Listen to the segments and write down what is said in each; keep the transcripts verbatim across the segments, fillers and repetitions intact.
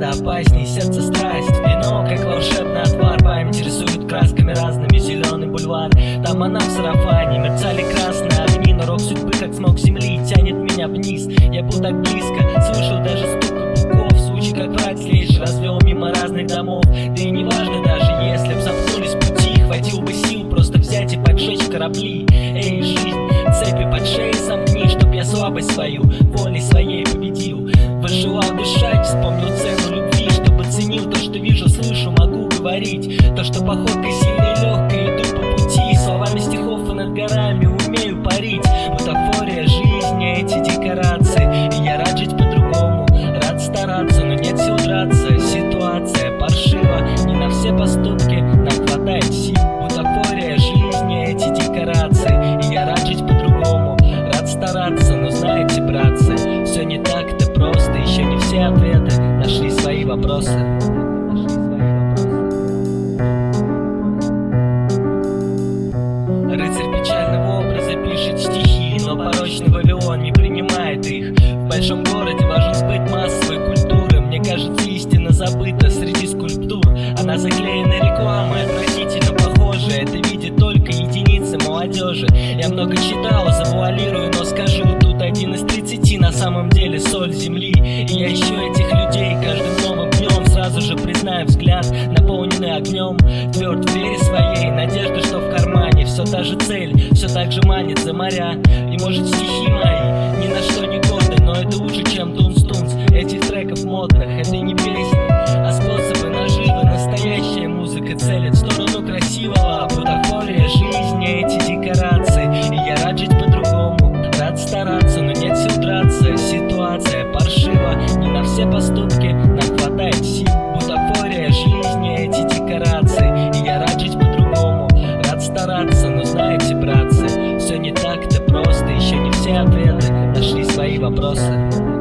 гораздо опаснее сердце страсть. Вино, как волшебный отвар, память рисует красками разными зеленый бульвар. Там она в сарафане, мерцали красные огни, но рок судьбы, как смог земли, тянет меня вниз. Я был так близко, слышал даже стук каблуков. Случай, как враг слежь, развел мимо разных домов. Да и не важно даже, если б замкнулись пути, хватил бы сил просто взять и поджечь корабли. Эй, жизнь, цепи под шеей сомкни, чтоб я слабость свою волей своей победил. Пожелал дышать, вспомнил цену любви, чтобы ценил то, что вижу, слышу, могу говорить. То, что походкой сильной и легкой иду по пути, словами стихов и над горами умею парить. Бутафория жизни, эти декорации, и я рад жить по-другому, рад стараться, но нет сил драться. Ситуация паршива, не на все поступки нам хватает сил. Бутафория жизни, эти декорации, и я рад жить по-другому, рад стараться, но знаете, братцы, все не так-то просто, еще не все ответы нашли свои вопросы. Рыцарь печального образа пишет стихи, но порочный Вавилон не принимает их. В большом городе важен сбыт массовой культуры. Мне кажется, истина забыта среди скульптур. Она заклеена рекламой, отвратительно похожа. Это видит только единицы молодежи. Я много читал, завуалирую, но скажу, тут один из тридцати на самом деле соль земли. И я ищу этих людей каждым новым днем. Сразу же признаю, взгляд наполненный огнем, тверд в вере своей, надежда, что в кармане все та же цель, все так же манит за моря. И может стихи мои ни на что не годны, но это лучше, чем тунс-тунс этих треков модных. Это не песни, а способы наживы. Настоящая музыка целит в сторону красивого. Бутафория жизни, эти декорации, и я рад жить по-другому, рад стараться, но нет сил драться. Ситуация паршива, не на все поступки нам хватает сил. Бутафория жизни, эти декорации, и я рад жить по-другому, рад стараться, но знаете, братцы, все не так-то просто, еще не все ответы нашли свои вопросы.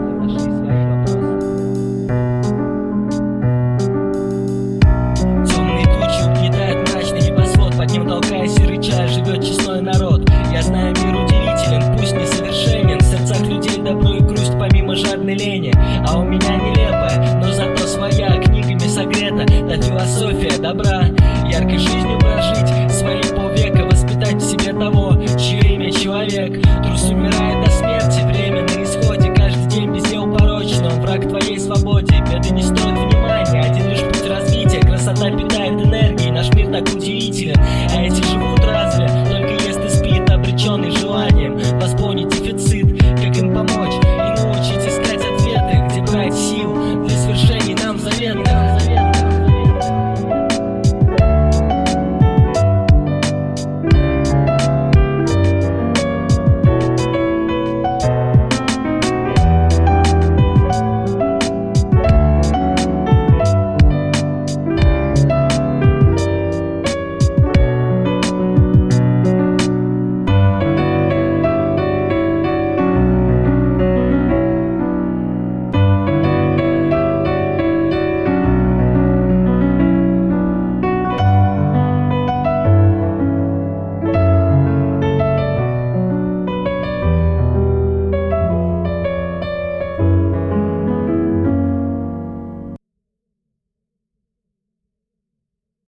Темные тучи угнетают мрачный небосвод, под ним толкаясь и рыча живет честной народ. Я знаю, мир удивителен, пусть несовершенен, в сердцах людей добро и грусть помимо жадной лени. А у меня нелепая, но зато своя, книгами согрета та философия добра. Яркой жизнью прожить свои полвека, воспитать в себе того, чье имя человек. Трус умирает до смерти, время на исходе, каждый день без дел порочно, он враг твоей свободе. Беды не стоят внимания, один лишь путь развития, красота питает энергией, наш мир так удивителен.